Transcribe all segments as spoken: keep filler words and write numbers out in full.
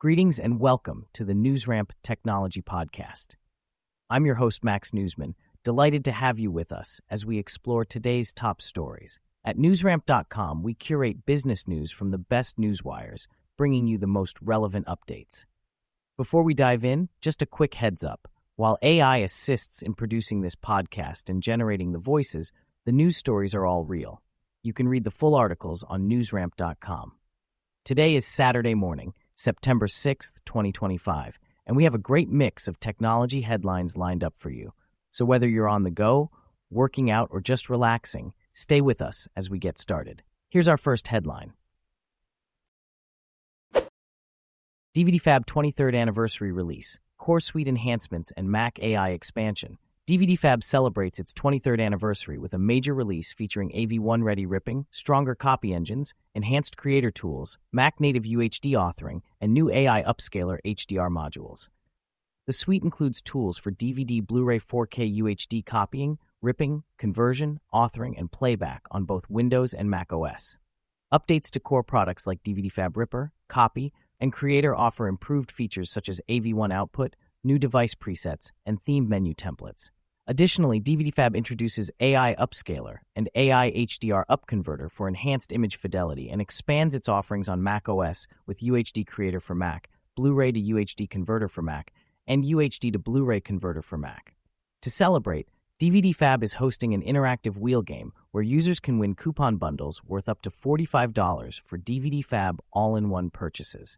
Greetings and welcome to the NewsRamp Technology Podcast. I'm your host, Max Newsman, delighted to have you with us as we explore today's top stories. At newsramp dot com, we curate business news from the best newswires, bringing you the most relevant updates. Before we dive in, just a quick heads up. While A I assists in producing this podcast and generating the voices, the news stories are all real. You can read the full articles on newsramp dot com. Today is Saturday morning, September sixth, twenty twenty-five, and we have a great mix of technology headlines lined up for you. So whether you're on the go, working out, or just relaxing, stay with us as we get started. Here's our first headline. D V D Fab twenty-third Anniversary Release, Core Suite Enhancements and Mac A I Expansion. D V D Fab celebrates its twenty-third anniversary with a major release featuring A V one-ready ripping, stronger copy engines, enhanced creator tools, Mac-native U H D authoring, and new A I upscaler H D R modules. The suite includes tools for D V D Blu-ray four K U H D copying, ripping, conversion, authoring, and playback on both Windows and Mac O S. Updates to core products like D V D Fab Ripper, Copy, and Creator offer improved features such as A V one output, new device presets, and theme menu templates. Additionally, D V D Fab introduces A I Upscaler and A I H D R Upconverter for enhanced image fidelity and expands its offerings on Mac O S with U H D Creator for Mac, Blu-ray to U H D Converter for Mac, and U H D to Blu-ray Converter for Mac. To celebrate, D V D Fab is hosting an interactive wheel game where users can win coupon bundles worth up to forty-five dollars for D V D Fab all-in-one purchases.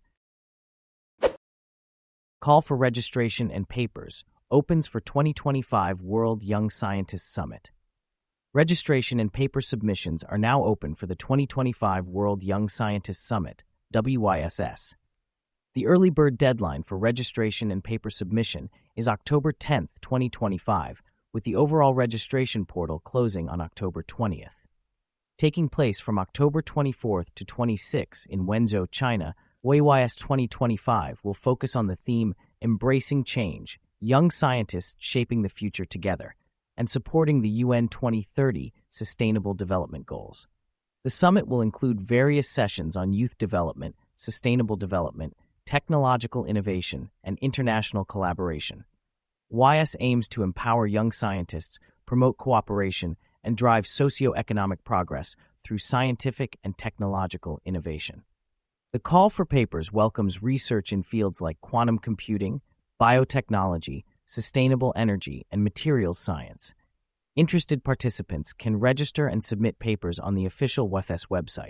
Call for registration and papers opens for twenty twenty-five World Young Scientists Summit. Registration and paper submissions are now open for the twenty twenty-five World Young Scientists Summit, W Y S S. The early bird deadline for registration and paper submission is October tenth, twenty twenty-five, with the overall registration portal closing on October twentieth. Taking place from October twenty-fourth to twenty-sixth in Wenzhou, China, W Y S twenty twenty-five will focus on the theme Embracing Change, Young Scientists Shaping the Future Together, and supporting the U N twenty thirty Sustainable Development Goals. The summit will include various sessions on youth development, sustainable development, technological innovation, and international collaboration. Y S aims to empower young scientists, promote cooperation, and drive socioeconomic progress through scientific and technological innovation. The call for papers welcomes research in fields like quantum computing, biotechnology, sustainable energy, and materials science. Interested participants can register and submit papers on the official W Y S website.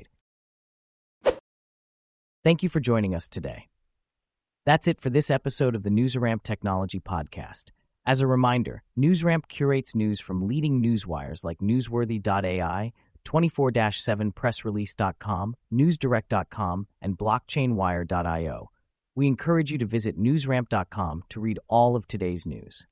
Thank you for joining us today. That's it for this episode of the NewsRamp Technology Podcast. As a reminder, NewsRamp curates news from leading newswires like newsworthy dot A I, twenty-four seven press release dot com, newsdirect dot com, and blockchain wire dot I O. We encourage you to visit newsramp dot com to read all of today's news.